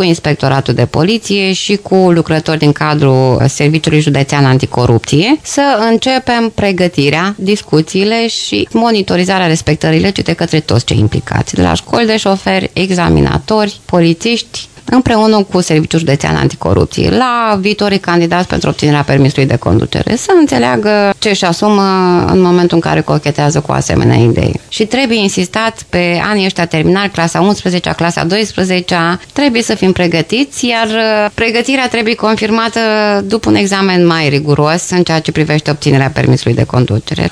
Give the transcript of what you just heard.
cu Inspectoratul de Poliție și cu lucrători din cadrul Serviciului Județean Anticorupție să începem pregătirea, discuțiile și monitorizarea respectării legii de către toți cei implicați, de la școli de șoferi, examinatori, polițiști, împreună cu Serviciul Județean Anticorupție, la viitorii candidați pentru obținerea permisului de conducere, să înțeleagă ce își asumă în momentul în care cochetează cu asemenea idei. Și trebuie insistat pe anii ăștia terminali, clasa 11-a, clasa 12-a, trebuie să fim pregătiți, iar pregătirea trebuie confirmată după un examen mai riguros în ceea ce privește obținerea permisului de conducere.